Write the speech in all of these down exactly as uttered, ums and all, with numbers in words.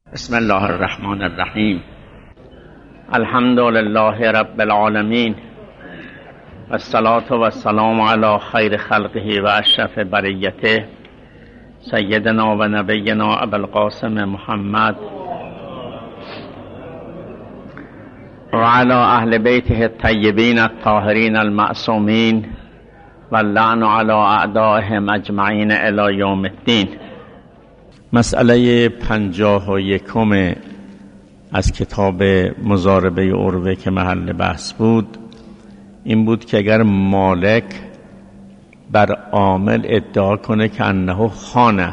بسم الله الرحمن الرحیم. الحمد لله رب العالمین و الصلاة و السلام علی خیر خلقه و اشرف بریته سیدنا و نبینا ابو القاسم محمد و علی اهل بیته الطیبین الطاهرین المعصومین و اللعن علی اعدائهم اجمعین الی یوم الدین. مسئله پنجاه و یکم از کتاب مضاربه عروه که محل بحث بود این بود که اگر مالک بر عامل ادعا کنه که انه خانه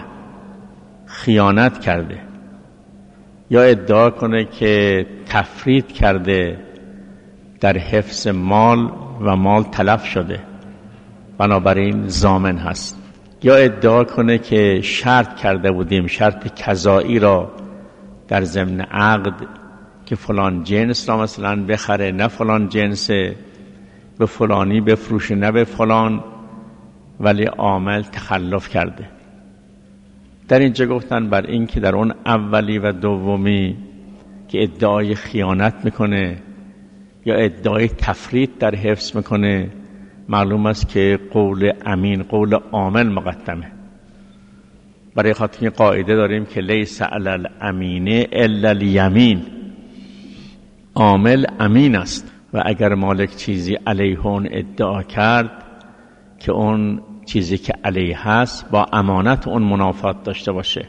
خیانت کرده یا ادعا کنه که تفرید کرده در حفظ مال و مال تلف شده بنابراین ضامن هست، یا ادعا کنه که شرط کرده بودیم شرط کذایی را در ضمن عقد که فلان جنس را مثلا بخره نه فلان جنس، به فلانی بفروشه نه به فلان، ولی عامل تخلف کرده. در اینجا گفتن بر این که در اون اولی و دومی که ادعای خیانت میکنه یا ادعای تفرید در حفظ میکنه معلوم است که قول امین قول عامل مقدمه. برای خاطر این قاعده داریم که لیس علی الامین الا الیمین، عامل امین است و اگر مالک چیزی علیه اون ادعا کرد که اون چیزی که علیه هست با امانت اون منافات داشته باشه،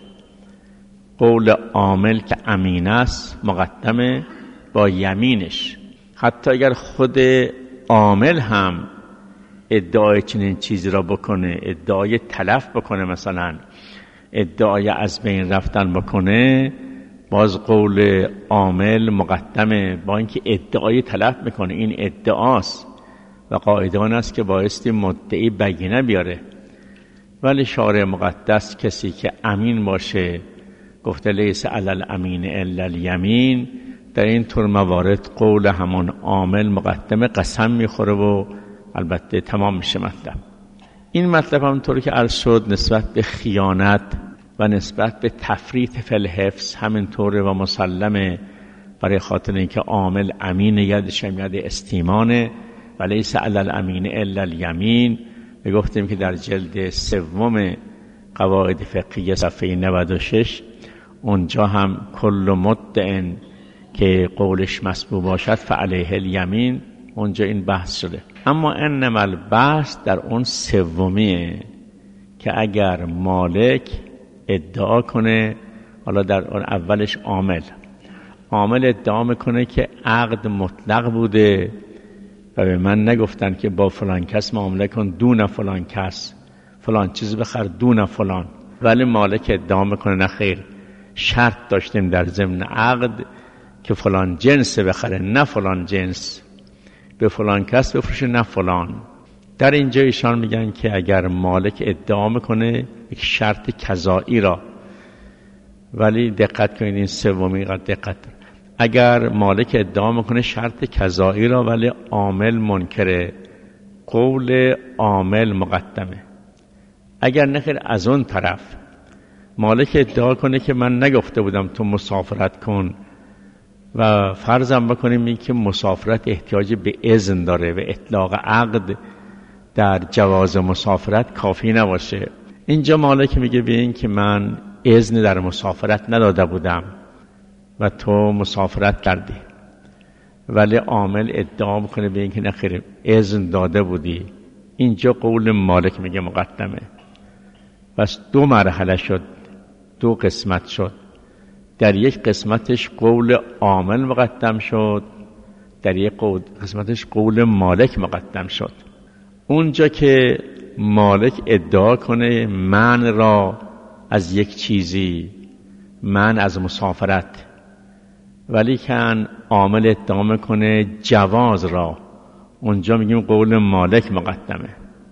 قول عامل که امین است مقدمه با یمینش. حتی اگر خود عامل هم ادعای چنین چیزی را بکنه، ادعای تلف بکنه، مثلا ادعای از بین رفتن بکنه، باز قول عامل مقدمه با اینکه ادعای تلف میکنه. این ادعاست و قاعده آن است که بایستی مدعی بینه بیاره، ولی شارع مقدس کسی که امین باشه گفته لیس علی الامین الا الیمین، در این طور موارد قول همون عامل مقدمه، قسم میخوره و البته تمام میشه مطلب. این مطلب همونطوری که عرض شد نسبت به خیانت و نسبت به تفریط فی الحفظ همینطوره و مسلمه، برای خاطر اینکه عامل امین یدش هم ید استیمانه و لیس علی الامین الا الیمین. گفتیم که در جلد سوم قواعد فقهیه صفحه نود و شش اونجا هم کل مدع که قولش مسبوق باشد فعلیه الیمین، اونجا این بحث شده. اما انما البحث در اون سومیه که اگر مالک ادعا کنه، حالا در اون اولش عامل عامل ادعا میکنه که عقد مطلق بوده و به من نگفتن که با فلان کس معامله کن دون فلان کس، فلان چیز بخر دون فلان، ولی مالک ادعا میکنه نه خیر، شرط داشتیم در ضمن عقد که فلان جنس بخره نه فلان جنس، به فلان کس بفروشه نه فلان. در اینجا ایشان میگن که اگر مالک ادعا میکنه یک شرط کذایی را، ولی دقت کنید این سومی را دقت، اگر مالک ادعا میکنه شرط کذایی را ولی عامل منکره، قول عامل مقدمه. اگر نخیر از اون طرف مالک ادعا کنه که من نگفته بودم تو مسافرت کن و فرضم بکنیم این که مسافرت احتیاج به اذن داره و اطلاق عقد در جواز مسافرت کافی نباشه، اینجا مالک میگه به این که من اذن در مسافرت نداده بودم و تو مسافرت کردی، ولی عامل ادعا میکنه به این که نخیر اذن داده بودی، اینجا قول مالک میگه مقدمه. بس دو مرحله شد، دو قسمت شد. در یک قسمتش قول عامل مقدم شد، در یک قسمتش قول مالک مقدم شد. اونجا که مالک ادعا کنه من را از یک چیزی، من از مسافرت، ولی که عامل ادعا میکنه جواز را، اونجا میگیم قول مالک مقدمه.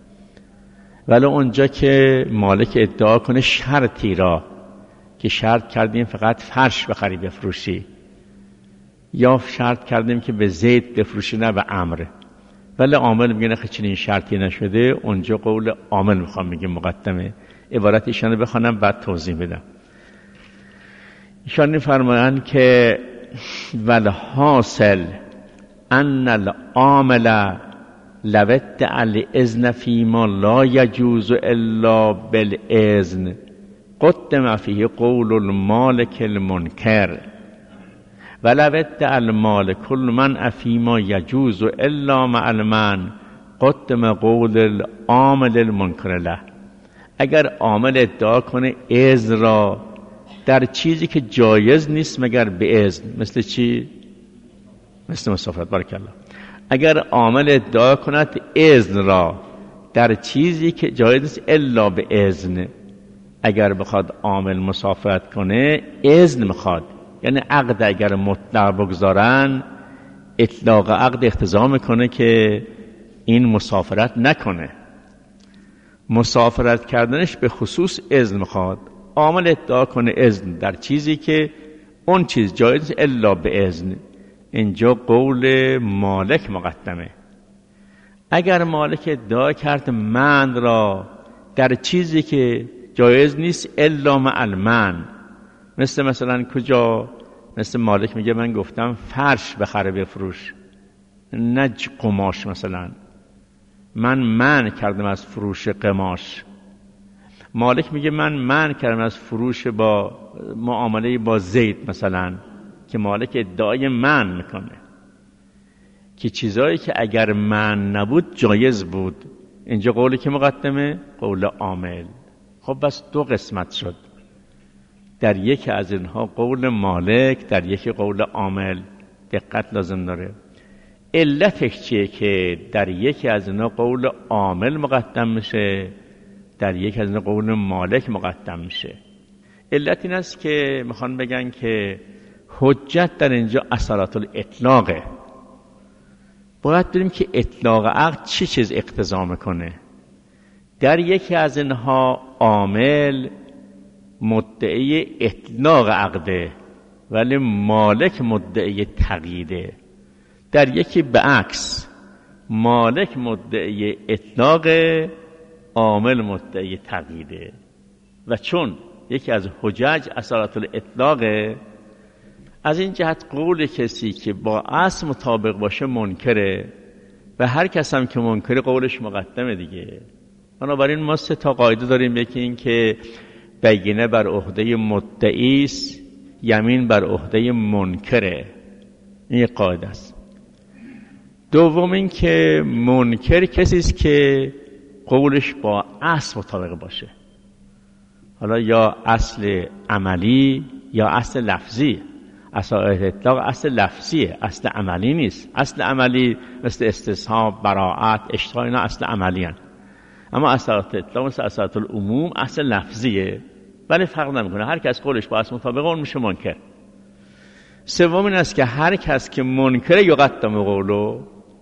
ولی اونجا که مالک ادعا کنه شرطی را که شرط کردیم فقط فرش بخری بفروشی، یا شرط کردیم که به زید بفروشی نه به عمرو، ولی عامل میگه نه چنین شرطی نشده، اونجا قول عامل میخوام میگه مقدمه. عبارت ایشانو بخوانم بعد توضیح بدم. ایشان می‌فرمایند که والحاصل ان العامل لو ادعى الاذن فيما لا يجوز الا بالاذن قدم فيه قول المالك المنكر ولو ادعى المالك المنع فيما يجوز الا مع المنع قدم قول العامل المنکر له. اگر عامل ادعا کنه اذن را در چیزی که جایز نیست مگر به اذن، مثل چی؟ مثل مسافرت. بارک الله. اگر عامل ادعا کند اذن را در چیزی که جایز نیست الا به اذن، اگر بخواد عامل مسافرت کنه اذن میخواد، یعنی عقد اگر مطلق بگذارن اطلاق عقد اقتضا میکنه که این مسافرت نکنه. مسافرت کردنش به خصوص اذن میخواد. عامل ادعا کنه اذن در چیزی که اون چیز جایز الا به اذن، اینجا قول مالک مقدمه. اگر مالک ادعا کرد من را در چیزی که جایز نیست الا مع المن، مثل مثلا کجا؟ مثل مالک میگه من گفتم فرش بخره بفروش نه قماش، مثلا من منع کردم از فروش قماش. مالک میگه من منع کردم از فروش با معامله با زید، مثلا که مالک ادعای منع میکنه که چیزایی که اگر منع نبود جایز بود. اینجا قولی که مقدمه قول عامل. خب بس دو قسمت شد، در یکی از اینها قول مالک، در یکی قول عامل. دقت لازم داره. علتش چیه که در یکی از اینها قول عامل مقدم میشه، در یکی از اینها قول مالک مقدم میشه؟ علت این است که میخوان بگن که حجت در اینجا اثرات الاطلاقه. باید بریم که اطلاق عقد چی چیز اقتضا میکنه. در یکی از اینها عامل مدعی اطلاق عقده ولی مالک مدعی تقییده. در یکی به عکس، مالک مدعی اطلاق، عامل مدعی تقییده. و چون یکی از حجج اثرات الاطلاقه، از این جهت قول کسی که با اصل مطابق باشه منکره و هر کس هم که منکره قولش مقدمه دیگه. بنابراین ما سه تا قاعده داریم. یکی این که بینه بر عهده مدعی است، یمین بر عهده منکره. این یک قاعده است. دوم این که منکر کسی است که قولش با اصل مطابق باشه، حالا یا اصل عملی یا اصل لفظی. اصل اطلاق اصل لفظیه، اصل عملی نیست. اصل عملی مثل استصحاب، براءت، اشتراک، اینا اصل عملی هن. اما اصل اطلاق مثل اصل العموم اصل لفظیه، ولی فرق نمیکنه. هر کس قولش با اصل مطابقه اون میشه منکر. سوم این است که هر کس که منکر یقدم قولو،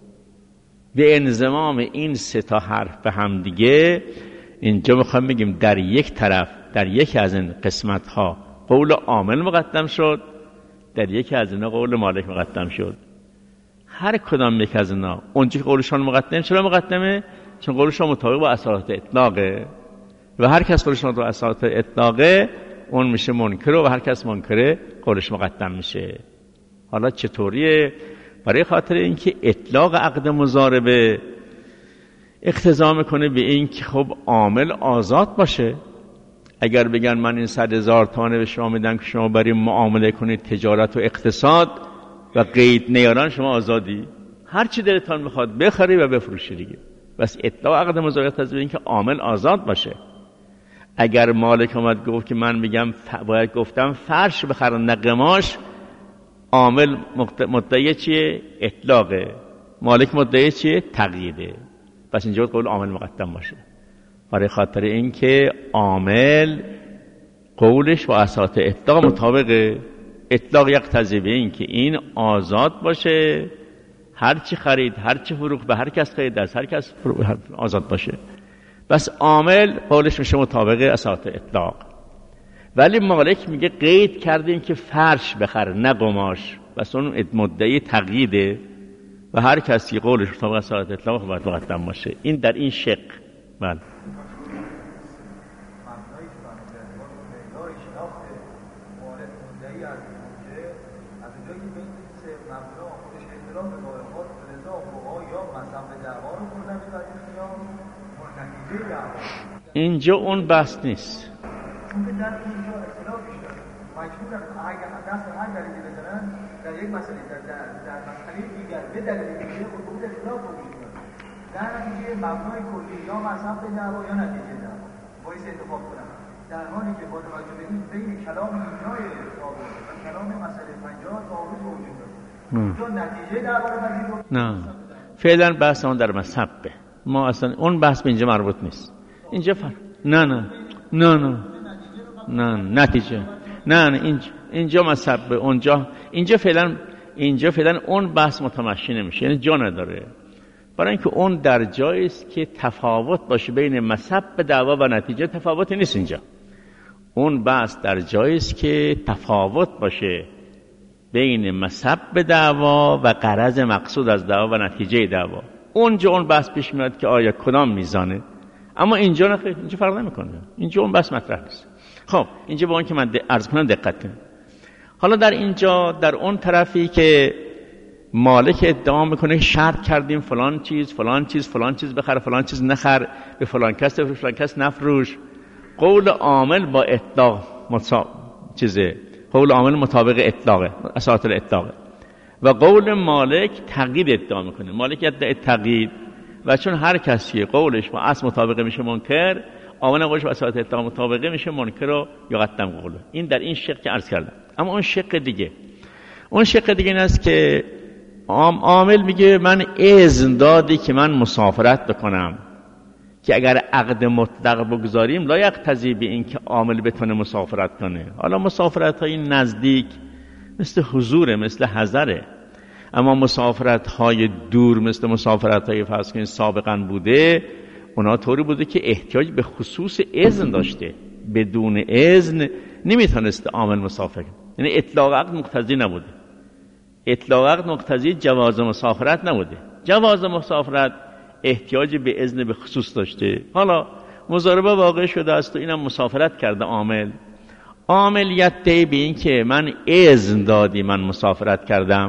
به انضمام این سه تا حرف به هم دیگه، اینجا میخوام بگیم در یک طرف، در یکی از این قسمت ها قول عامل مقدم شد، در یکی از اینا قول مالک مقدم شد. هر کدام یک از اینا اونجا که قولشان مقدمه، چرا مقدمه؟ چون قولشان مطابق با اثرات اطلاقه و هر کس قولشان با اثرات اطلاقه اون میشه منکر و هر کس منکره قولش مقدم میشه. حالا چطوریه؟ برای خاطر اینکه اطلاق عقد مضاربه اقتضا میکنه به این که خب عامل آزاد باشه. اگر بگن من این صد هزار تومانه به شما میدم که شما برای معامله کنید تجارت و اقتصاد و قید نیارن، شما آزادی، هر چی دلتان میخواد بخری و بفروشی دیگه. بس اطلاق عقد مضاربه از این که عامل آزاد باشه. اگر مالک اومد گفت که من میگم ف... باید گفتم فرش بخرن نه قماش، عامل مدعی چیه؟ اطلاقه. مالک مدعی چیه؟ تقییده. پس اینجا قول عامل مقدم باشه، برای خاطر اینکه عامل قولش با اساس اطلاق مطابقه. اطلاق یقتضی به این که این آزاد باشه، هر چی خرید، هر چی فروخت، به هر کس خرید، از هر کس آزاد باشه. بس عامل قولش میشه مطابق اساس اطلاق. ولی مالک میگه قید کردیم که فرش بخره نه قماش، بس اون مدعی تقییده و هر کسی قولش مطابق اساس اطلاق باید مقدم باشه. این در این شق. بله. هست که از اونجایی که بین سه مبنا خودش اختلاف قائمات رضا فقها یا مذهب دعوا رو خوردن می‌پذیرن یا نتیجه دعوا. اینجا اون بحث نیست. چون که در اینجا اختلافش داره. مجبورن اگر دست هر دلیلی بزنن در یک مسئله در در, در مسئله دیگر به دلیل دیگه خود اختلاف وجود داره. در نتیجه مبنای کلی یا مذهب دعوا یا نتیجه دعوا باعث اتفاق کنن. در حالی که با توجه به این بین کلام اینجای ثابت و کلام مسئله پنجاه ثابت وجود داره. تو نتیجه دعوا رو پذیرو؟ نه. فعلا بحث اون در مذهب. ما اصلا اون بحث به اینجا مربوط نیست. اینجا فرق. نه نه. نه نه. نه نتیجه. نه نه اینجا اینجا مذهب اونجا اینجا فعلا اینجا فعلا اون بحث متمشی نمیشه. یعنی جا نداره. برای اینکه اون در جایی است که تفاوت باشه بین مذهب به دعوا و نتیجه، تفاوتی نیست اینجا. اون بحث در جایی است که تفاوت باشه بین مذهب به دعوا و غرض مقصود از دعوا و نتیجه دعوا. اونجا اون بحث پیش میاد که آیا کدام میزانه. اما اینجا نه، اینجا فرق نمیکنه. اینجا اون بحث مطرح نیست. خب اینجا با اون که من عرض کنم دقت کنید. حالا در اینجا در اون طرفی که مالک ادعا میکنه شرط کردیم فلان چیز فلان چیز فلان چیز بخر فلان چیز نخر، به فلان کس به فلان کس نفروش، قول عامل با اطلاق مصا... چیزه قول عامل مطابق اطلاقه اساس الاطلاقه و قول مالک تقیید ادعا میکنه. مالک ادعا تقیید و چون هر کسی قولش با اصل مطابقه میشه منکر، عامل قولش با اساس اطلاق مطابقه میشه منکر و یقدم قوله. این در این شق که عرض کردم. اما اون شق دیگه اون شق دیگه این است که عامل میگه من اذن دادی که من مسافرت بکنم، که اگر عقد مطلق بگذاریم لا یقتضی به این که عامل بتونه مسافرت کنه. حالا مسافرت های نزدیک مثل حضور مثل حضره، اما مسافرت های دور مثل مسافرت های فرض کنید سابقا بوده، اونا طوری بوده که احتیاج به خصوص اذن داشته، بدون اذن نمیتونست عامل مسافر کنه. یعنی اطلاق عقد مقتضی نبوده. اطلاق عقد مقتضی جواز مسافرت نبوده. جواز مسافرت احتیاج به اذن به خصوص داشته. حالا مضاربه واقع شده است و اینم مسافرت کرده عامل. عامل یدعی به این که من اذن دادی من مسافرت کردم،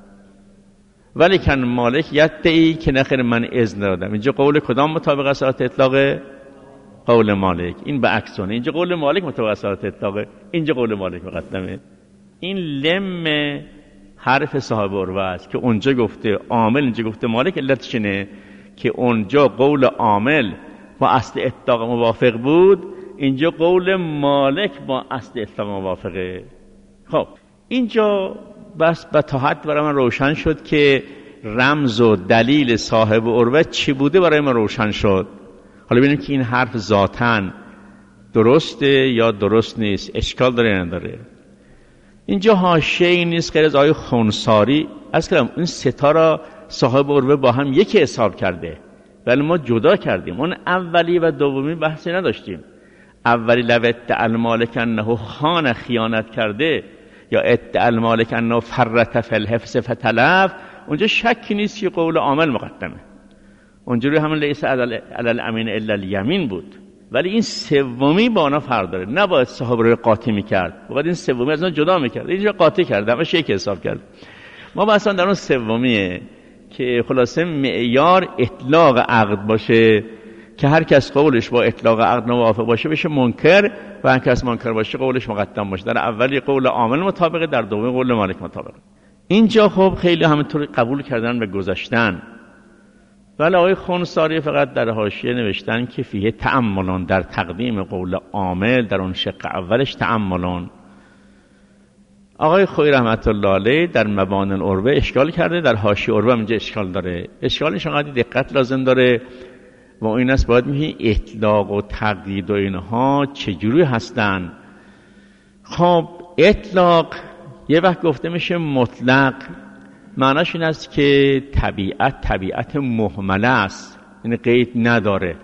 ولی کن مالک یدعی که نخیر من اذن دادم. اینجا قول کدام مطابق اساس اطلاق؟ قول مالک. این به عکسونه. اینجا قول مالک مطابق اساس اطلاق، اینجا قول مالک مقدمه. این لم حرف صاحب عروه است که اونجا گفته عامل، اینجا گفته مالک. علتش اینه که اونجا قول عامل با اصل اطلاق موافق بود، اینجا قول مالک با اصل اطلاق موافقه. خب اینجا بس به تا حد برای من روشن شد که رمز و دلیل صاحب عروه چی بوده، برای من روشن شد. حالا ببینیم که این حرف ذاتاً درسته یا درست نیست، اشکال داره یا نداره. اینجا حاشیه‌ای نیست غیر از آیه خنثاری. از کلام این ستا را صاحب عروه با هم یکی حساب کرده، ولی ما جدا کردیم. اون اولی و دومی بحثی نداشتیم. اولی لو ادعا المالک انه خان خیانت کرده یا ادعا المالک انه فرط فی الحفظ فتلف، اونجا شکی نیست که قول عامل مقدمه. اونجا روی همون لیس علی الامین الا الیمین بود. ولی این سومی با اونا فرق داره. نباید صاحب عروه قاطی میکرد، باید این سومی از اون جدا میکرد. اینجا قاطی کرد، اما شیک حساب کرد. ما اصلا در اون سومیه که خلاصه معیار اطلاق عقد باشه که هر کس قولش با اطلاق عقد موافق باشه بشه منکر، و هر کس منکر باشه قولش مقدم باشه. در اولی قول عامل مطابقه، در دومی قول مالک مطابقه. اینجا خب خیلی همینطور قبول کردن و گذاشتن. ولی آقای خنثاری فقط در حاشیه نوشتن که فیه تأملون، در تقدیم قول عامل در اون شق اولش تأملون. آقای خویی رحمت الله علیه در مبانی العروه اشکال کرده، در حاشیه عروه اینجا اشکال داره. اشکالش انقدر دقت لازم داره و این است باید میگه اطلاق و تقیید و اینها چجوری هستن. خب اطلاق یه وقت گفته میشه مطلق، معناش این است که طبیعت طبیعت مهمله است، یعنی قید نداره.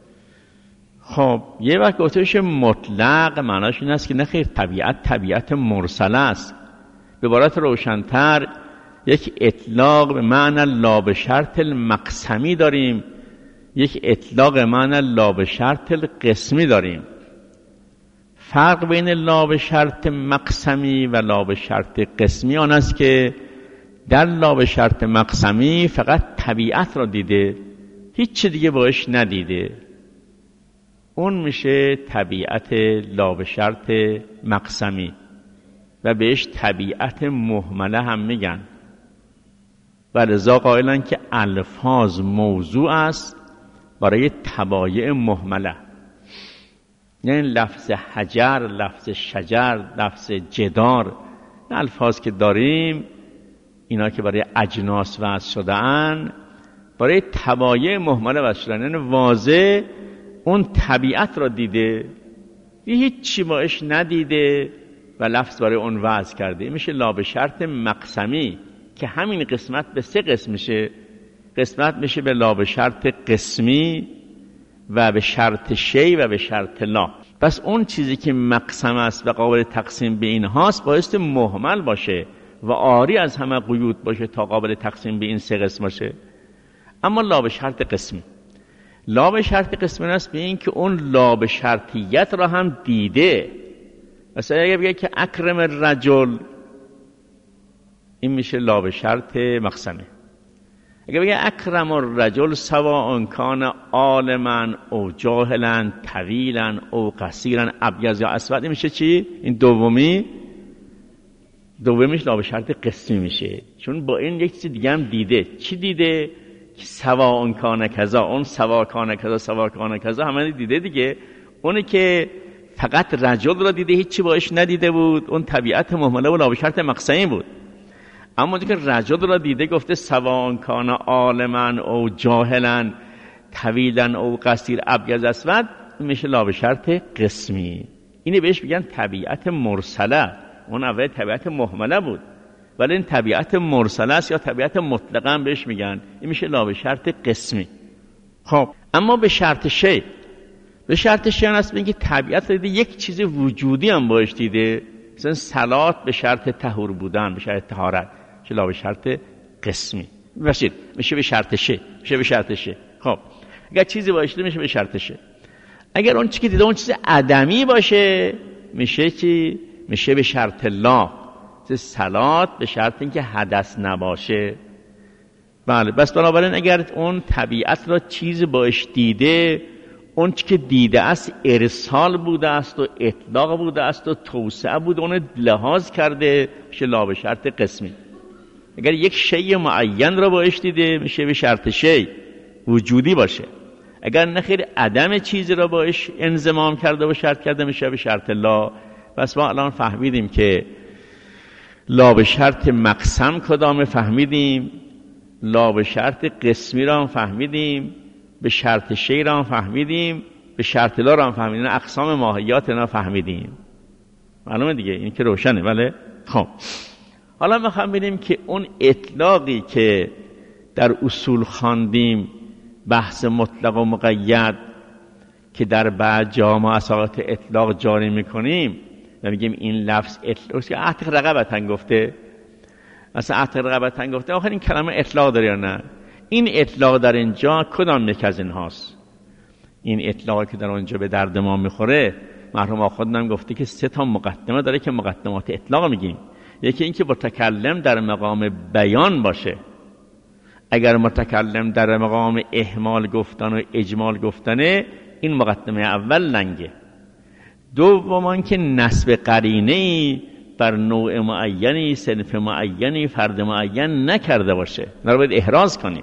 خب یه وقت گفته میشه مطلق، معناش این است که نخیر طبیعت طبیعت مرسله است. به عبارت روشن‌تر یک اطلاق به معنی لا به شرط المقسمی داریم، یک اطلاق به معنی لا به شرط القسمی داریم. فرق بین لا به شرط مقسمی و لا به شرط قسمی آن است که در لا به شرط مقسمی فقط طبیعت را دیده، هیچ دیگه باش ندیده. اون میشه طبیعت لا به شرط مقسمی و بهش طبیعت مهمله هم میگن و لذا قائلن که الفاظ موضوع است برای طبایع مهمله. یعنی لفظ حجر، لفظ شجر، لفظ جدار، الفاظ که داریم اینا که برای اجناس وضع شده‌اند برای طبایع مهمله وضع شدن، یعنی واضح اون طبیعت را دیده، هیچ چی باش ندیده و لفظ برای اون وضع کرده. میشه لا به شرط مقسمی که همین قسمت به سه قسم میشه. قسمت میشه به لا به شرط قسمی و به شرط شی و به شرط لا. پس اون چیزی که مقسم است و قابل تقسیم به این هاست بایستی مهمل باشه و عاری از همه قیود باشه تا قابل تقسیم به این سه قسم باشه. اما لا به شرط قسمی، لا به شرط قسمی است به این که اون لا به شرطیت را هم دیده. مثلا اگه بگه که اکرم الرجل، این میشه لا به شرط مقسمه. اگه بگه اکرم الرجل سواء کان عالما او جاهلا طویلا او قصیرا ابیض یا اسود، این میشه چی؟ این دومی دومیش لا به شرط قسمی میشه، چون با این یک چیز دیگه هم دیده. چی دیده؟ که سواء کان کذا، اون سواء کان کذا سواء کان کذا همه دیده دیگه. اونی که فقط رجل را دیده هیچی باش ندیده بود، اون طبیعت مهمله و لا به شرط مقسمی بود. اما اونی که رجل را دیده گفته سواء کان عالما او جاهلا طویلا او قصیر ابیض اسود، میشه لا به شرط قسمی. اینه بهش میگن طبیعت مرسله. اون اول طبیعت مهمله بود ولی این طبیعت مرسله است یا طبیعت مطلقا بهش میگن. این میشه لا به شرط قسمی. خب اما به شرط شی، به شرط شی هست میگه طبیعت دیده یک چیز وجودی هم باش دیده، مثلا صلات به شرط طهور بودن، به شرط طهارت، میشه لا به شرط قسمی. ببخشید میشه به شرط شی، میشه به شرط شی. خب اگر چیزی باشه میشه به شرط شی. اگر اون چیزی که دیده اون چیز عدمی باشه میشه چی؟ میشه به شرط لا. صلات به شرط اینکه حدث نباشه. بله، بس بنابراین اگر اون طبیعت را چیز باش دیده، اون چی که دیده است ارسال بوده است و اطلاق بوده است و توسعه بوده، اون لحاظ کرده، میشه لا به شرط قسمی. اگر یک شیء معین را باش دیده میشه به شرط شیء وجودی باشه. اگر نخیر عدم چیزی را باش انضمام کرده و شرط کرده میشه به شرط لا. پس ما الان فهمیدیم که لا به شرط مقسم کدامه، فهمیدیم لا به شرط قسمی را هم فهمیدیم، به شرط شی را هم فهمیدیم، به شرط لا را هم فهمیدیم، اقسام ماهیات را فهمیدیم. معلومه دیگه، این که روشنه. بله. خب حالا ما فهمیدیم که اون اطلاقی که در اصول خواندیم، بحث مطلق و مقید که در بعد جا ما اساسات اطلاق جاری میکنیم و میگیم این لفظ اطلاق که اعتق رقبتن گفته، مثلا اعتق رقبتن گفته، آخر این کلمه اطلاق داره یا نه؟ این اطلاق در اینجا کدام یک از این هاست؟ این اطلاقی که در اونجا به درد ما میخوره، مرحوم آخوندم گفته که سه تا مقدمه داره که مقدمات اطلاق میگیم. یکی این که متکلم در مقام بیان باشه. اگر متکلم در مقام اهمال گفتن و اجمال گفتنه، این مقدمه اول لنگه. دوم که نسب قرینه‌ای بر نوع معینی، صنف معینی، فرد معین نکرده باشه، ما رو باید احراز کنیم.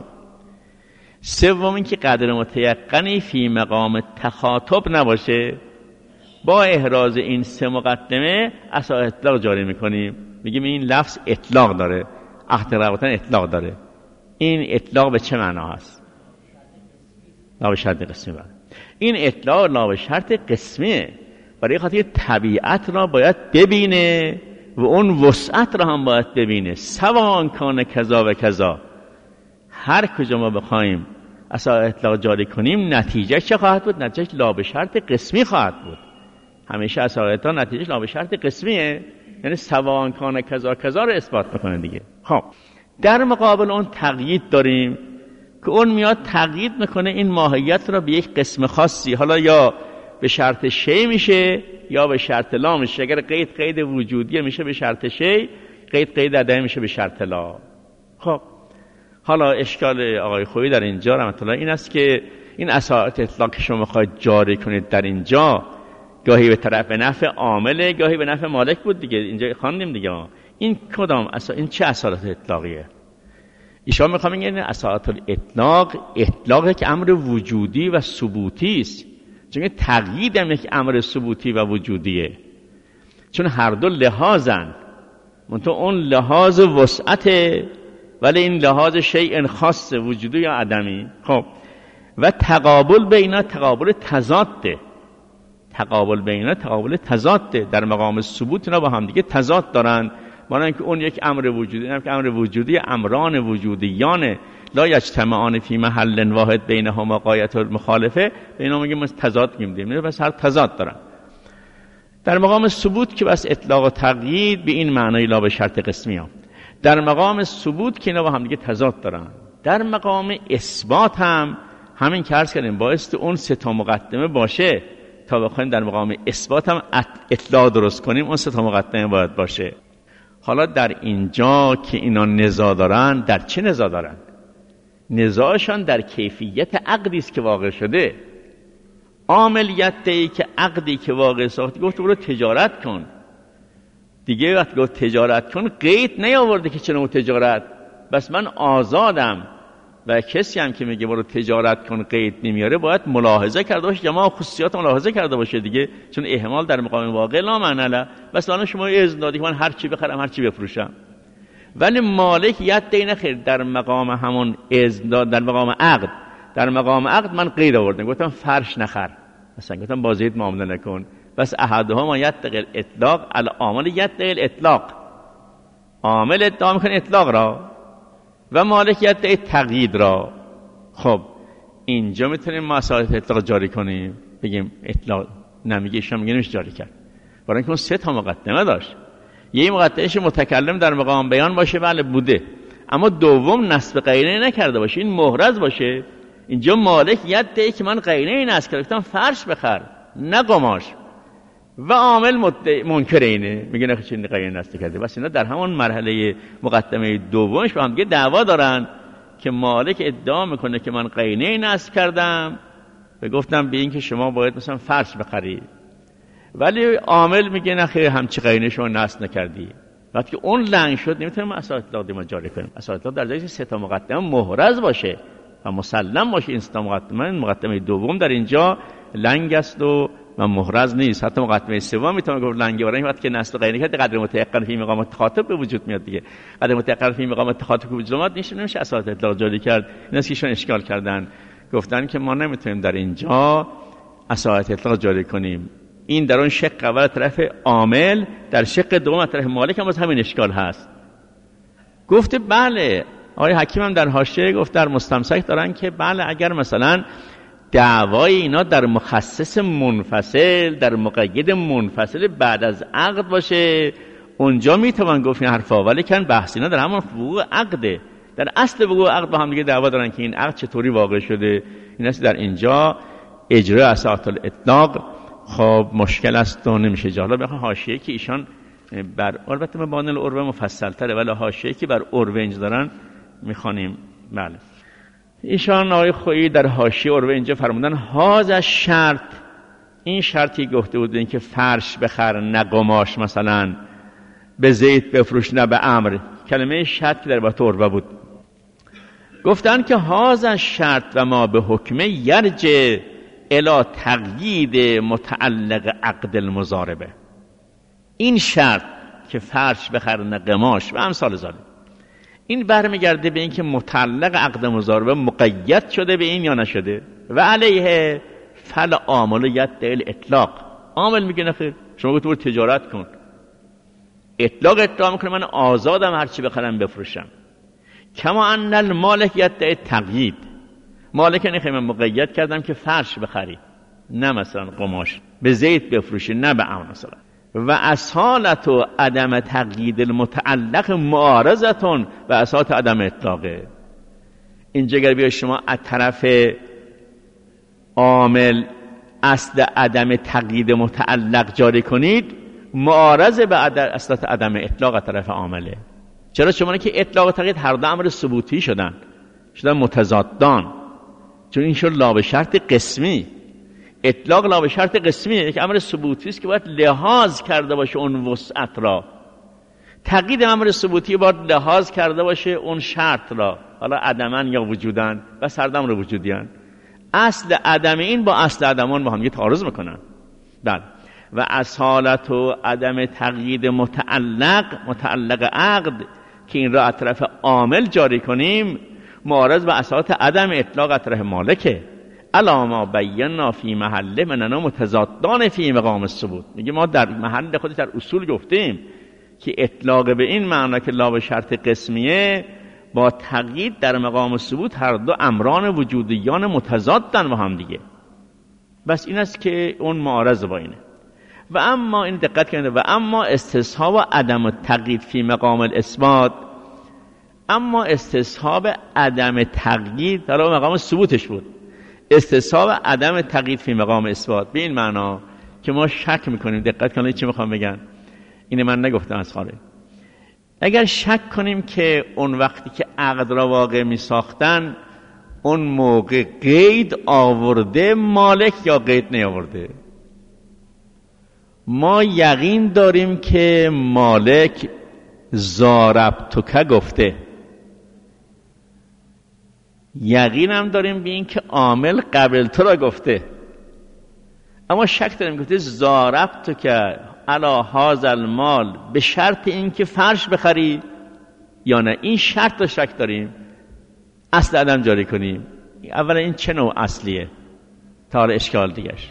سوم این که قدر متیقنی فی مقام تخاطب نباشه. با احراز این سه مقدمه اساس اطلاق جاری میکنیم، میگیم این لفظ اطلاق داره، عهد رقبتن اطلاق داره. این اطلاق به چه معنا هست؟ لا به شرط قسمی. بره. این اطلاق لا به شرط قسمیه، برای خاطر طبیعت را باید ببینه و اون وسعت را هم باید ببینه. سواء کان کذا و کذا، هر کجا ما بخوایم اساس اطلاق جاری کنیم نتیجه چه خواهد بود؟ نتیجه لا به شرط قسمی خواهد بود. همیشه اساس اطلاق نتیجه لا به شرط قسمیه، یعنی سواء کان کذا کذا رو اثبات میکنه دیگه. خب در مقابل اون تقیید داریم که اون میاد تقیید میکنه این ماهیت را به یک قسم خاصی، حالا یا به شرط شی میشه یا به شرط لا میشه. اگر قید قید وجودی میشه به شرط شی، قید قید عدمی میشه به شرط لا. خب حالا اشکال آقای خویی در اینجا رحمت الله این است که این اساعات اطلاق که شما میخواید جاری کنید در اینجا گاهی به طرف نفع عامله، گاهی به نفع مالک بود دیگه. اینجا خواندیم دیگه. این کدام اسا... این چه اساعات اطلاقیه؟ ایشان میخوام بگن اساعات الاطلاق اطلاقی که امر وجودی و ثبوتی است، چون تقیید هم یک امر ثبوتی و وجودیه، چون هر دو لحاظن، منتها اون لحاظ وسعته ولی این لحاظ شیء خاص وجودی یا عدمی. خب و تقابل بینا تقابل تضاده، تقابل بینا تقابل تضاده. در مقام ثبوت اینا با هم دیگه تضاد دارن، مانند که اون یک امر وجودی، اینم که امر وجودی، امران وجودیان لا یجتمعان فی محل واحد بینهما غایت المخالفه، بینهما میگیم تضاد میگیم، بس هر تضاد دارن. در مقام ثبوت که بس اطلاق و تقیید به این معنی لا به شرط قسمی ها. در مقام ثبوت که اینا با هم دیگه تضاد دارن. در مقام اثبات هم همین که عرض کردیم باعث اون سه تا مقدمه باشه تا بخوایم در مقام اثبات هم اطلاع درست کنیم، اون سه تا مقدمه باید باشه. حالا در اینجا که اینا نزاع دارن، در چه نزاع دارن؟ نزاعشان در کیفیت عقدی است که واقع شده. عاملیت ای که عقدی که واقع ساختی گفت برو تجارت کن دیگه، وقتی گفت تجارت کن قید نیاورده که چنو تجارت، بس من آزادم. و کسی هم که میگه برو تجارت کن قید نمیاره باید ملاحظه کرده باشه، جماع خصوصیات ملاحظه کرده باشه دیگه، چون احتمال در مقام واقع لا معنی له. بس الان شما اذن دادی که من هر چی بخرم هر چی بفروشم، ولی مالک ید دین خیر در مقام همون اذن داد، در مقام عقد، در مقام عقد من قید آوردم گفتم فرش نخر، مثلا گفتم با زید معامله نکن، بس احدها ما یتقل اطلاق العامل یتقل اطلاق، عامل ادعا میکنه اطلاق را و مالک یدعی تقیید را. خب اینجا میتونیم ما اساس اطلاق جاری کنیم، بگیم اطلاق نمیگه، ایشان میگه نمیشه جاری کرد، برای اینکه اون سه تا مقدمه داشت. یه مقدمهش متکلم در مقام بیان باشه، بله بوده، اما دوم نصب قرینه نکرده باشه، این محرز باشه. اینجا مالک یدعی که من قرینه نصب کردم فرش بخر نه قماش، و عامل منکر اینه، میگه نه چنین قرینه نصب کرده. بس اینا در همون مرحله مقدمه دومش با هم دیگه دعوا دارن که مالک ادعا میکنه که من قرینه نصب کردم و گفتم به این که شما باید مثلا فرش بخری، ولی عامل میگه نه خیر همچی قرینه شما نصب نکردی. وقتی که اون لنگ شد نمیتونیم اساس اطلاق ما جاری کنیم. اساس اطلاق در جای سه تا مقدمه محرز باشه و مسلم باشه. این سه تا مقدمه، مقدمه دوم در اینجا لنگ است و و محرز نیست. حتی مقدمه سوم میتونه گفت لنگه، برای این وقت که نسل قرینه کرد قدر متيقن فی مقام تخاطب به وجود میاد دیگه. قدر متيقن فی مقام تخاطب به وجود اومد، نمیشه نمیشه اساس اطلاق جاری کرد. اینا که ایشون اشکال کردن، گفتن که ما نمیتونیم در اینجا اساس اطلاق جاری کنیم. این در اون شق اول طرف عامل، در شق دوم طرف مالک هم از همین اشکال هست. گفته بله، آقای حکیم هم در حاشیه گفت در مستمسک دارن که بله اگر مثلا دعوای اینا در مخصص منفصل، در مقید منفصل بعد از عقد باشه، اونجا میتوان گفت این حرفا، ولی کن بحث اینا در همون وقوع عقده، در اصل وقوع عقد با هم دیگه دعوا دارن که این عقد چطوری واقع شده. این است در اینجا اجرای اساس الاطلاق خب مشکل است و نمیشه جا. حالا بخوام حاشیه که ایشان بر البته مبانی العروه مفصل تره، ولی حاشیه که بر عروه اینجا دارن میخوانیم. بله ایشان آقای خویی در حاشیه عروه اینجا فرمودن هاذ شرط، این شرطی گفته بودن که فرش بخر نه قماش، مثلا به زید بفروش نه به امر، کلمه شرط که در باب عروه بود. گفتن که هاذ شرط و ما به حکمه یرجع الی تقیید متعلق عقد المضاربه، این شرط که فرش بخر نه قماش و امثال ذالک، این برمیگرده به این که متعلق عقد مضاربه مقید شده به این یا نشده. و علیه فل عامل یدعی الاطلاق، عامل میگه نه خیر شما گفت برو تجارت کن، اطلاق ادعا میکنه من آزادم هر چی بخرم بفروشم. کما ان المالک یدعی تقیید، مالک نخیر من مقید کردم که فرش بخری نه مثلا قماش، به زید بفروشی نه به امر مثلا. و اصالت و عدم تقیید المتعلق معارضتون و اصالت عدم اطلاقه. اینجا اگر بیای شما از طرف عامل اصل عدم تقیید متعلق جاری کنید، معارض به اصل عدم اطلاق از طرف عامله. چرا؟ چون که اطلاق و تقیید هر دو امر ثبوتی شدن، شدن متضادان، چون این شد لا به شرط قسمی. اطلاق لا به شرط قسمیه، یک امر ثبوتی است که باید لحاظ کرده باشه اون وسعت را. تقیید امر ثبوتی باید لحاظ کرده باشه اون شرط را، حالا عدمن یا وجودن و سردم رو وجودیان. اصل عدم این با اصل عدمان با هم یه تعارض میکنن. بله. و اصالت و عدم تقیید متعلق متعلق عقد که این را از طرف عامل جاری کنیم، معارض به اصالت عدم اطلاق از طرف مالکه. الا ما بینا فی محله مننا متضادان فی مقام الثبوت. میگه ما در محل خودش در اصول گفتیم که اطلاق به این معنا که لا به شرط قسمیه با تقیید در مقام الثبوت هر دو امران وجودیان متضادن با هم دیگه. بس این است که اون معارض با اینه. و اما این دقت کنید، و اما استصحاب و عدم تقیید فی مقام الاثبات، اما استصحاب عدم تقیید در مقام ثبوتش بود. استصحاب عدم تقیید فی مقام اثبات به این معنا که ما شک میکنیم. دقت کنید چی میخوام بگم، اینه من نگفتم از خارج. اگر شک کنیم که اون وقتی که عقد را واقع می ساختن اون موقع قید آورده مالک یا قید نیاورده، ما یقین داریم که مالک زاربتوکه گفته، یقین هم داریم به این که عامل قبل تو را گفته، اما شک داریم گفته زاربتوکه علی هذا المال به شرط این که فرش بخری یا نه. این شرط رو شک داریم، اصل عدم جاری کنیم. اولا این چه نوع اصلیه تا اشکال دیگش.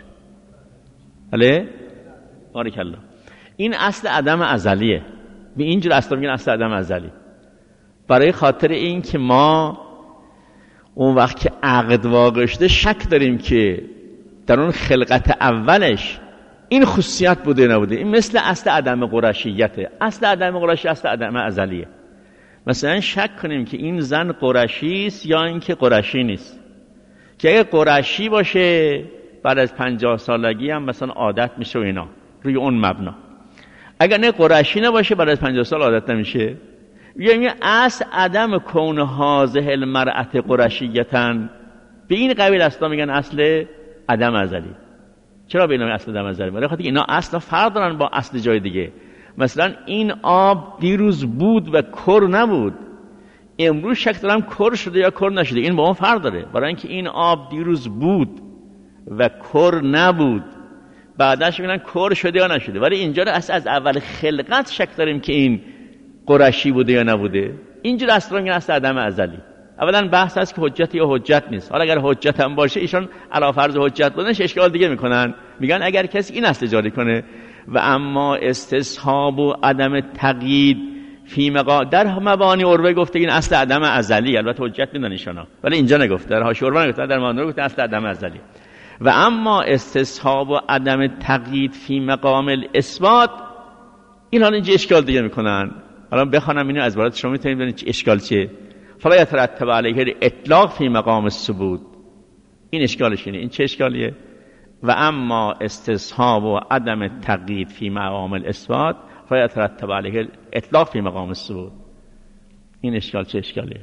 بله؟ بارک الله. این اصل عدم ازلیه. به اینجور اصلا میگن اصل عدم ازلی، برای خاطر این که ما اون وقت که عقد واقع شده شک داریم که در اون خلقت اولش این خصوصیت بوده نبوده. این مثل اصل عدم قرشیته. اصل عدم قرشی اصل عدم ازلیه. مثلا شک کنیم که این زن قرشی است یا اینکه قرشی نیست، که اگه قرشی باشه بعد از پنجاه سالگی هم مثلا عادت میشه و اینا روی اون مبنا، اگر نه قرشی نباشه بعد از پنجاه سال عادت نمیشه. یعنی اصل عدم کون هذه المرأة قرشیتن به این قبیل اصلا میگن اصل عدم ازلی. چرا به اینا اصل عدم ازلی؟ برای خاطر اینا اصلا فرق دارن با اصل جای دیگه. مثلا این آب دیروز بود و کر نبود، امروز شک دارم کر شده یا کر نشده. این با اون فرق داره. برای اینکه این آب دیروز بود و کر نبود، بعدش میگن کر شده یا نشده. ولی اینجا اصلا از اول خلقت شک داریم که این قرشی بوده یا نبوده. اینجور اصلا میگن اصل عدم ازلی. اولا بحث هست که حجت یا حجت نیست. حالا اگر حجت هم باشه ایشان علی فرض حجت بودنش اشکال دیگه میکنن، میگن اگر کسی این اصل جاری کنه. و اما استصحاب و عدم تقیید فی مقام در مبانی عروه گفته این اصل عدم ازلی، البته حجت میدن ایشانا، ولی اینجا نگفته، در حاشیه عروه نگفته، در مبانی گفته اصل عدم ازلی. و اما استصحاب و عدم تقیید فی مقام الاثبات، این حالا اینجا اشکال دیگه میکنن. حالا بخوانم اینو از برات شما میتونید ببینید اشکال چیه. فلا یترتب علیه اطلاق فی مقام الثبوت، این اشکالش اینه. این چه اشکالیه؟ و اما استصحاب و عدم تقیید فی مقام الاثبات فلا یترتب علیه اطلاق فی مقام الثبوت، این اشکال چه اشکالیه؟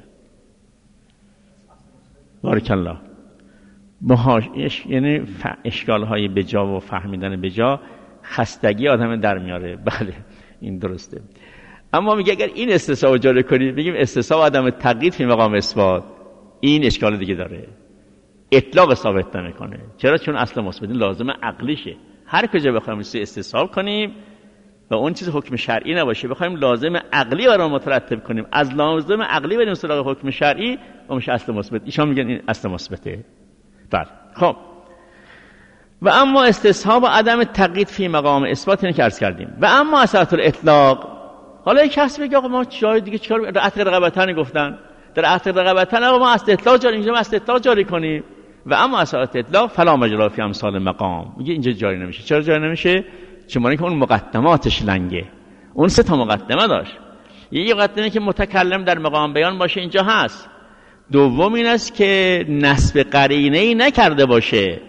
بارک الله. بهاش یعنی اشکال های بجا و فهمیدن بجا خستگی آدم در میاره. بله این درسته. اما میگه اگر این استصحاب جاری کنیم بگیم استصحاب عدم تقیید فی مقام اثبات، این اشکال دیگه داره، اطلاق ثابت نمیکنه. چرا؟ چون اصل مثبت لازم عقلیشه. هر کجا بخوایم استصحاب کنیم و اون چیز حکم شرعی نباشه، بخوایم لازم عقلی برام مترتب کنیم، از لازم عقلی بریم سراغ حکم شرعی، اون میشه اصل مثبت. ایشون میگن این اصل مثبته. بله خب. و اما استصحاب عدم تقیید فی مقام اثبات اینه که عرض کردیم. و اما اصالت الاطلاق، حالا یک کسی بگه آقا ما جای دیگه چیکار در عتق رقبتن گفتن، در عتق رقبتن آقا ما اصل اطلاق جاری می‌کنیم، اصل اطلاق جاری کنیم. و اما اصالت اطلاق فلا مجرا فی امثال مقام، میگه اینجا جاری نمیشه. چرا جاری نمیشه؟ چون اینکه اون مقدماتش لنگه. اون سه تا مقدمه داشت. یه مقدمه که متکلم در مقام بیان باشه اینجا هست. دوم این است که نسب قرینه‌ای نکرده باشه،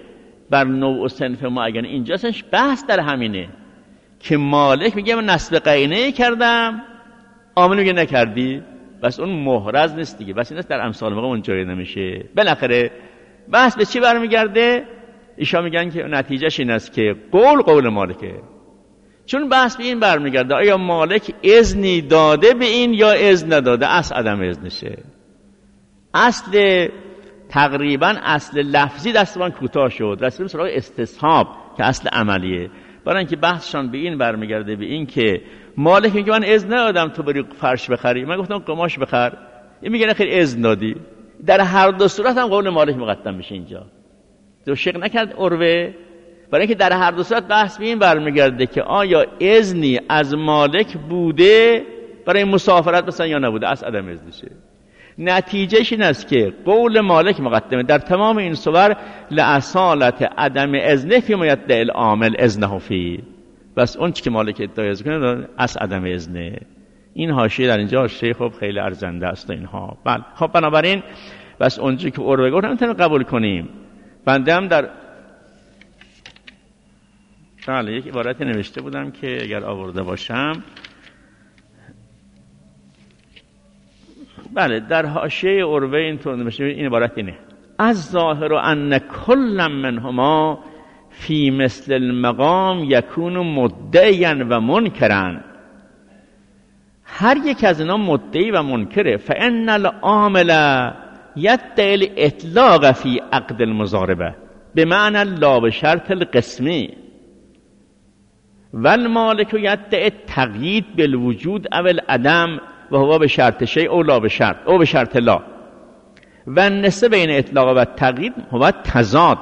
بر نوع و صنف معین. اینجا اصلاش بحث در همینه که مالک میگه من نصب قرینه کردم، عامل میگه نکردی، بس اون محرز نیست دیگه، بس این است در امثال موقع اون جاری نمیشه. بالاخره بحث به چی برمیگرده؟ ایشا میگن که نتیجهش این است که قول قول مالکه، چون بحث به این برمیگرده آیا مالک اذنی داده به این یا اذن نداده. اصل عدم اذنشه. اصل تقریبا اصل لفظی دستمان کوتاه شد، رسیدیم سراغ استصحاب که اصل عملیه. برای اینکه بحثشان به این برمیگرده به این که مالک میگه من اذن ندادم تو بری فرش بخری، من گفتم قماش بخر، این میگه نه خیر اذن دادی. در هر دو صورت هم قول مالک مقدم میشه. اینجا تو شک نکرد عروه، برای اینکه در هر دو صورت بحث به این برمیگرده که آیا اذنی از مالک بوده برای مسافرت مثلا یا نبوده. اصل عدم اذنشه. نتیجهش این است که قول مالک مقدمه در تمام این صور لأصالت عدم اذنه فی ما یدعی العامل اذنه فی، بس اون چی که مالک ادعای اذن کنه اصل عدم اذنه. این حاشیه در اینجا شیخ خب خیلی ارزنده است اینها. بله خب بنابراین بس اونجایی که عروه گفت نمیتونیم قبول کنیم. بنده هم در بله یک عبارتی نوشته بودم که اگر آورده باشم، بله در حاشیه عروه اینطور نوشته، این عبارت اینه: از ظاهر ان کل منهما فی مثل المقام یکون مدعیا و منکرا. هر یک از اینا مدعی و منکره. فان العامل یدعی الاطلاق فی عقد المضاربه بمعنى لا بشرط القسمی، والمالک یدعی التقیید بالوجود او العدم و هو به شرط شیء او لا به شرط او به شرط لا، و النسبه بین اطلاق و تقیید هو تضاد.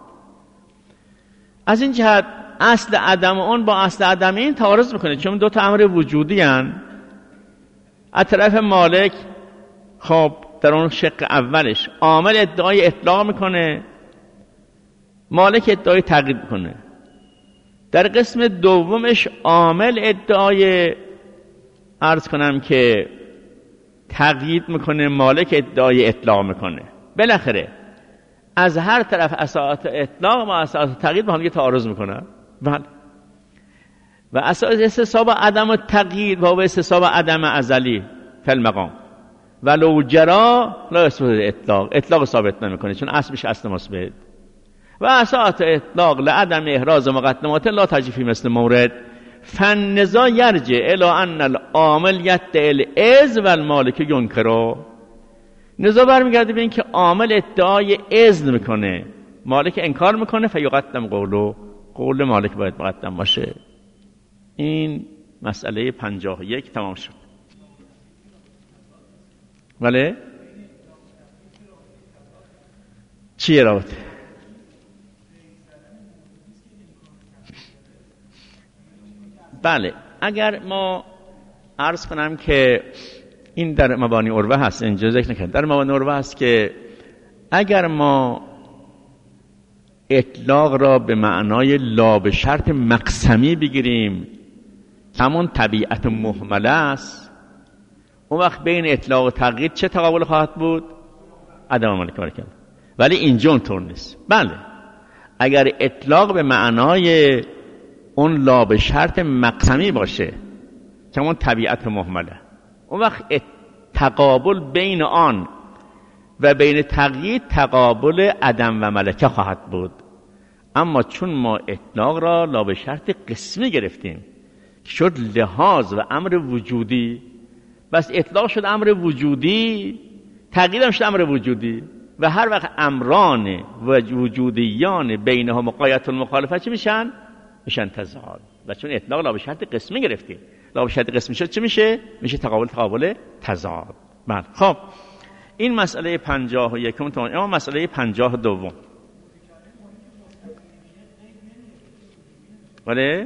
از این جهت اصل عدم اون با اصل عدم این تعارض میکنه، چون دو تا امر وجودی هن. از طرف مالک خب در اون شق اولش عامل ادعای اطلاق میکنه، مالک ادعای تقیید میکنه. در قسم دومش عامل ادعای عرض کنم که تقیید میکنه، مالک ادعای اطلاق میکنه. بالاخره از هر طرف اساس اطلاق و اساس تقیید با هم دیگه تعارض میکنه. بله. و اساس استصحاب عدم تقیید و استصحاب عدم ازلی فی المقام ولو جرا لا اثبات اطلاق، اطلاق ثابت نمیکنه چون اصلش اصل مثبت. و اساس اطلاق لعدم احراز مقدمات لا تجی فی مثل مورد فالنزاع یرجع الی ان العامل یدعی الاذن و المالک ینکر. نزاع برمیگرده به این که عامل ادعای اذن میکنه، مالک انکار میکنه، فیقدم قولو، قول مالک باید مقدم باشه. این مسئله پنجاه و یک تمام شد. ولی چیه رابطه؟ بله اگر ما عرض کنم که این در مبانی عروه هست، اینجا ذکر نکنم، در مبانی عروه هست که اگر ما اطلاق را به معنای لا به شرط مقسمی بگیریم همون طبیعت محمله است، اون وقت بین اطلاق و تقیید چه تقابل خواهد بود؟ عدم مالک برکت. ولی اینجا اونطور نیست. بله اگر اطلاق به معنای اون لا به شرط مقسمی باشه که اون طبیعت محمله، اون وقت تقابل بین آن و بین تقیید تقابل عدم و ملکه خواهد بود. اما چون ما اطلاق را لا به شرط قسمی گرفتیم شد لحاظ و امر وجودی، بس اطلاق شد امر وجودی، تقیید هم شد امر وجودی، و هر وقت امران و وجودیان بینها مقایت المخالفه چی میشن؟ میشن تضاد. و چون اطلاق لا به شرط قسمی گرفتیم، لا به شرط قسمی شد چی میشه؟ میشه تقابل تقابل تضاد. بله خب این مسئله پنجاه و یکم تمام. اما مسئله پنجاه و دوم بله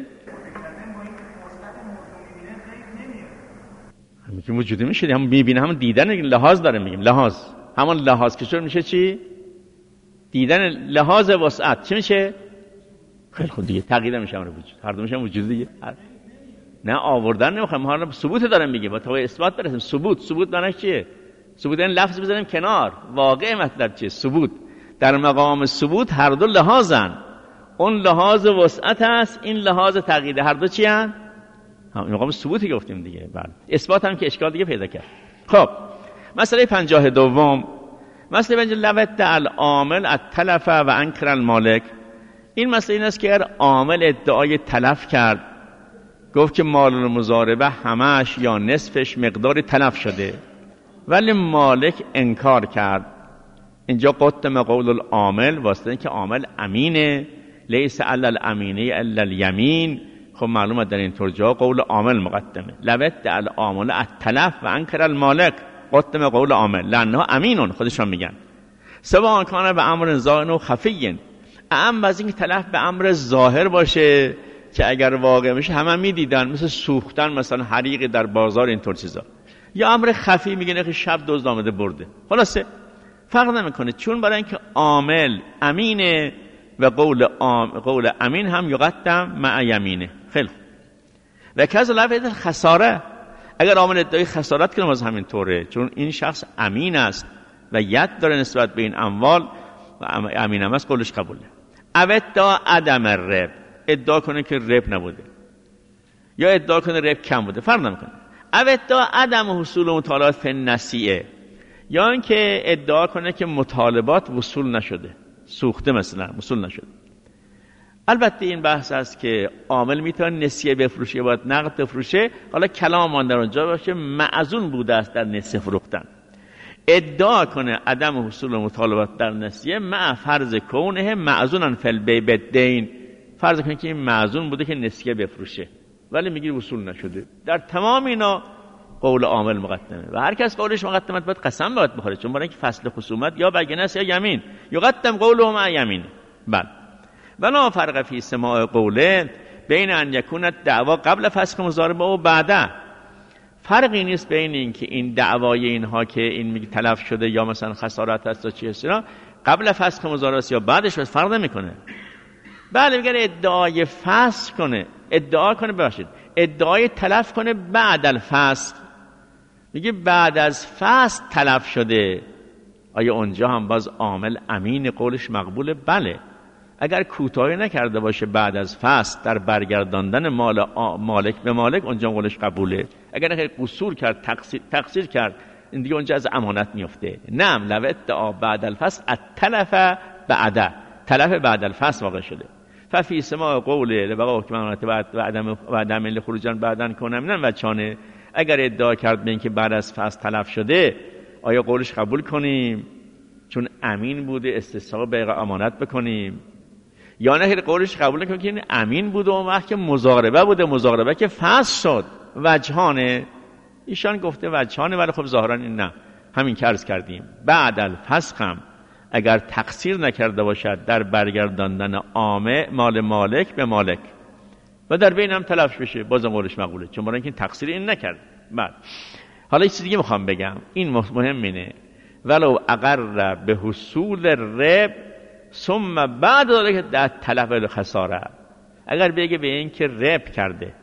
همین که وجودی میشه، هم میبینه، هم دیدن، لحاظ داره میگیم، لحاظ، همون لحاظ که شد میشه چی؟ دیدن، لحاظ وسعت چی میشه؟ خیلی خود دیگه تقیید میشه امر وجود، هر دو میشه وجود دیگه. نه آوردن نمیخوام، حالا ثبوت دارم میگه، با تا اثبات برسیم. ثبوت، ثبوت معنیش چیه؟ ثبوت این لفظ بزنیم کنار، واقع مطلب چیه؟ ثبوت در مقام ثبوت هر دو لحاظن، اون لحاظ وسعت است، این لحاظ تقیید. هر دو چی هن؟ مقام ثبوتی گفتیم دیگه. بله. اثبات هم که اشکال دیگه پیدا کرد. خب مسئله پنجاه دوم، مسئله پنجاه لوت العامل التلف و انکر المالک. این مسئله این است که اگر عامل ادعای تلف کرد، گفت که مال المضاربه همش یا نصفش مقداری تلف شده، ولی مالک انکار کرد، اینجا قدم قول العامل، واسطه این که عامل امینه، لیس علی الامینه الا الیمین. خب معلومه در این طور جا قول عامل مقدمه. لوت العامل التلف و انکر المالک، قدم قول عامل لانه امینون، خودشان میگن. سواء کان به امر ظاهر و خفی، اهم از این که تلف به امر ظاهر باشه که اگر واقع بشه همه میدیدن، مثل سوختن مثلا حریق در بازار، اینطور چیزا، یا امر خفی میگه که شب دزد آمده برده. خلاصه فرق نمیکنه، چون برای اینکه عامل امینه و قول آم قول امین هم یقدم مع یمینه. خیلی خوب. و کذ لفظ خساره، اگر عامل ادعای خسارت کنه باز همین طوره، چون این شخص امین است و ید داره نسبت به این اموال و امین هم است، قولش قبوله. او ادعا عدم رب، ادعا کنه که رب نبوده، یا ادعا کنه رب کم بوده، فرق نمیکنه. او ادعا عدم حصول مطالبات فی النسیه، یا اینکه ادعا کنه که مطالبات وصول نشده، سوخته مثلا وصول نشده. البته این بحث است که عامل میتونه نسیه بفروشه یا باید نقد بفروشه. حالا کلام آن در اونجا باشه معزون بوده است در نسیه فروختن. ادعا کنه عدم حصول مطالبات در نسیه مع فرض کونه معزونن فی البیع بالدین، فرض کنه که این معزون بوده که نسیه بفروشه ولی میگی وصول نشده. در تمام اینا قول عامل مقدمه و هر کس قولش مقدمه باید قسم باید بخوره، چون برای اینکه فصل خصومت یا بگینه است یا یمین، یقدم قوله مع یمین. بله. ولا فرق فی سماع قوله بین ان یکون دعوا قبل فسخ مضاربه و بعده. فرقی نیست بین این که این دعوای اینها که این میگه تلف شده یا مثلا خسارت است یا چی هست قبل فسخ مضاربه یا بعدش، فرق نمیکنه. بله میگه ادعای فسخ کنه، ادعا کنه ببخشید ادعای تلف کنه بعد الفسخ، میگه بعد از فسخ تلف شده، آیا اونجا هم باز عامل امین قولش مقبوله؟ بله. اگر کوتاهی نکرده باشه بعد از فسخ در برگرداندن مال مالک به مالک، اونجا قولش قبوله. اگر خیلی قصور کرد، تقصیر, تقصیر کرد، این دیگه اونجا از امانت میفته. نعم لو ادعا بعد الفسخ التلف بعده، تلف بعد الفسخ واقع شده. ففی سماع قوله لبقا حکم بعد و عدم و عدم لخروجان بعدن کنم نه وچانه. اگر ادعا کرد به اینکه بعد از فسخ تلف شده، آیا قولش قبول کنیم چون امین بوده استثناء به امانت بکنیم، یا نه قولش قبول نکنیم که این امین بوده و وقت که مضاربه بوده، مضاربه که فسخ شد وجهانه. ایشان گفته وجهانه، ولی خب ظاهرا این نه، همین که عرض کردیم بعد الفسخ هم اگر تقصیر نکرده باشد در برگرداندن عامه مال مالک به مالک و در بین هم تلف بشه، بازم قولش مقبوله، چون برای اینکه تقصیر این نکرد. بعد حالا یه چیز دیگه میخوام بگم، این مهم اینه ولو اقر به حصول رب ثم بعد داره که در تلف و خساره، اگر بگه به این که رب کرده،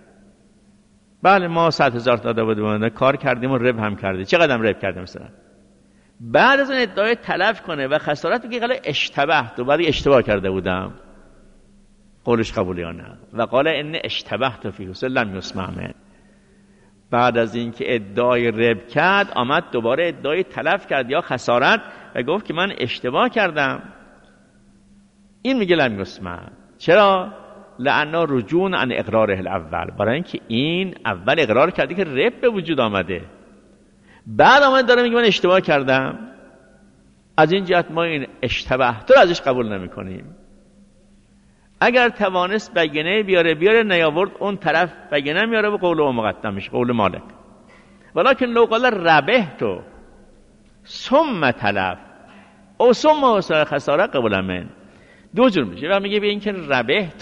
بله ما صد هزار داده بودیم کار کردیم و رب هم کرده، چقدر هم رب کردیم مثلا، بعد از اون ادعای تلف کنه و خسارت بگه قال اشتبهت و بعد اشتباه کرده بودم، قولش قبوله یا نه؟ و قال ان اشتبهت فی حصول لم یسمع من. بعد از اینکه ادعای رب کرد آمد دوباره ادعای تلف کرد یا خسارت و گفت که من اشتباه کردم، این میگه لم یسمع. چرا؟ لعنا رجون عن اقراره الاول، برای اینکه این اول اقرار کردی که رب به وجود آمده، بعد آمد داره میگه من اشتباه کردم. از این جهت ما این اشتباه تو ازش قبول نمی کنیم. اگر توانست بگینه بیاره بیاره، نیاورد اون طرف بگینه میاره و قول او مقدم میشه، قول مالک. ولکن لو قال ربحت ثم تلف او ثم وصل خساره قبول من، دو جور میشه. و میگه به این که ربحت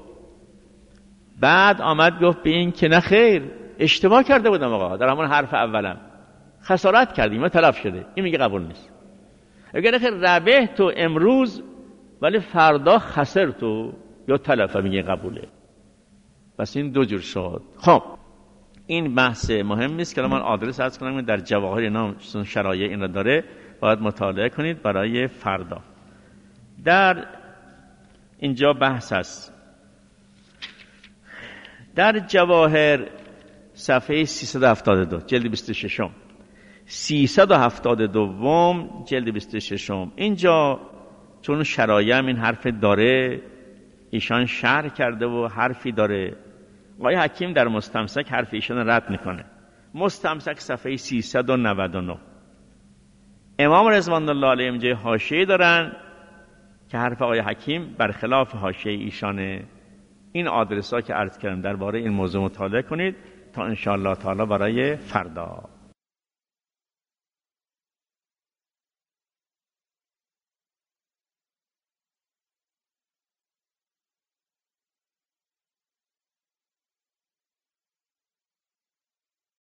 بعد آمد گفت به این که نه خیر اشتباه کرده بودم آقا، در همون حرف اولم خسارت کردیم و تلف شده، این میگه قبول نیست. اگر خیر ربحت امروز ولی فردا خسرت یا تلف، میگه قبوله. پس این دو جور شد. خب این بحث مهم نیست که من آدرس عرض کنم در جواهر اینا شرایع این را داره، باید مطالعه کنید برای فردا. در اینجا بحث است. در جواهر صفحه سیصد و هفتاد و دو جلد بیست و شش، سیصد و هفتاد و دو جلد بیست و شش. اینجا چون شرایم این حرف داره، ایشان شرح کرده و حرفی داره. آقای حکیم در مستمسک حرف ایشان رد میکنه. مستمسک صفحه سیصد و نود و نه. امام رضوان الله علیهم جای حاشیه دارن که حرف آقای حکیم برخلاف حاشیه ایشانه. این آدرس ها که عرض کردم درباره این موضوع مطالعه کنید تا ان شاء الله تعالی برای فردا.